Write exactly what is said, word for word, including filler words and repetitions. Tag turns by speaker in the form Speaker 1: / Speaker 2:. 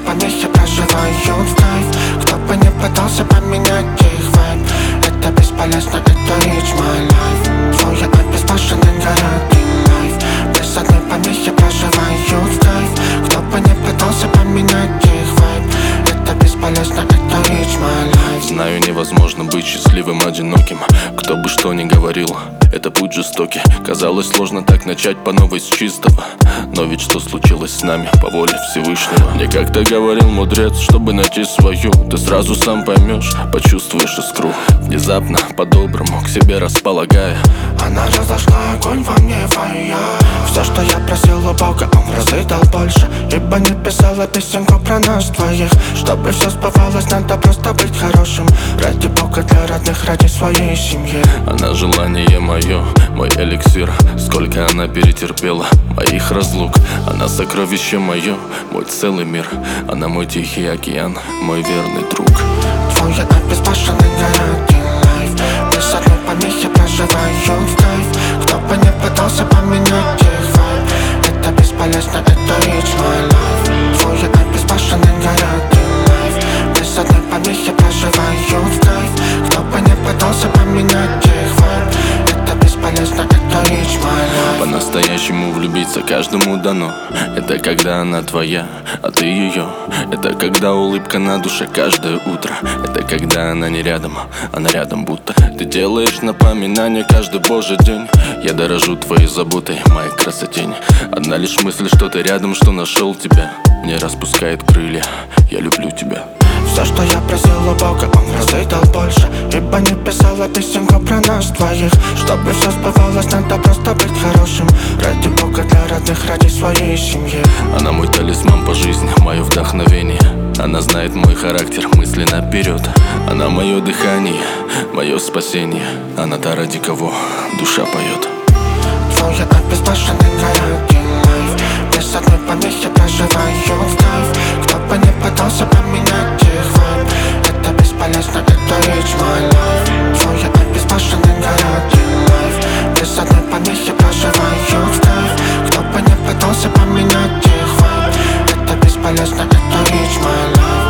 Speaker 1: помехи проживают в кайф. Кто бы не пытался поменять их вайб, это бесполезно, это it's my life. Твой обезбашенный городный лайф. Без одной помехи проживают в кайф. Кто бы не пытался поменять их вайб, это бесполезно, это it's my life.
Speaker 2: Знаю, невозможно быть счастливым одиноким. Кто бы что ни говорил, это путь жестокий. Казалось, сложно так начать по новой с чистого. Но ведь что случилось с нами по воле Всевышнего? Мне как-то говорил мудрец, чтобы найти свою, ты сразу сам поймешь, почувствуешь искру. Внезапно, по-доброму, к себе располагая,
Speaker 1: она разожгла огонь во мне, фая. Все, что я просил у Бога, Он в разы дал больше. Ибо не писала песенку про нас двоих. Чтобы все сбывалось, надо просто быть хорошим. Ради Бога, для родных, ради своей семьи.
Speaker 2: Она желание мое, мой эликсир. Сколько она перетерпела моих разлук. Она сокровище мое, мой целый мир. Она мой тихий океан, мой верный друг.
Speaker 1: Твой обезбашенный городный лайф. Без одной помехи проживают в кайф. Кто бы не пытался поменять их вайб, это бесполезно, это it's my life. Твой обезбашенный городный лайф. Без одной помехи проживают в кайф. Кто бы не пытался поменять их вайб, это бесполезно, это it's my life.
Speaker 2: По-настоящему влюбиться каждому дано. Это когда она твоя, а ты ее. Это когда улыбка на душе каждое утро. Это когда она не рядом, она рядом будто. Ты делаешь напоминание каждый божий день. Я дорожу твоей заботой, моей красотень. Одна лишь мысль, что ты рядом, что нашел тебя, мне распускает крылья, я люблю тебя.
Speaker 1: Все, что я просил у Бога, Он в разы дал больше. Ибо не писала песенку про нас двоих. Чтобы все сбывалось, надо просто быть хорошим. Ради Бога, для родных, ради своей семьи.
Speaker 2: Она мой талисман по жизни, мое вдохновение. Она знает мой характер, мысли наперед. Она мое дыхание, мое спасение. Она та, ради кого душа поет.
Speaker 1: Твой обезбашенный городный лайф. Без одной помехи проживают в кайф. Кто бы не пытался поменять их вайб, это бесполезно, это it's my life. Твой обезбашенный городный лайф. Без одной помехи проживают в кайф. Кто бы не пытался поменять их вайб, это бесполезно, это it's my life.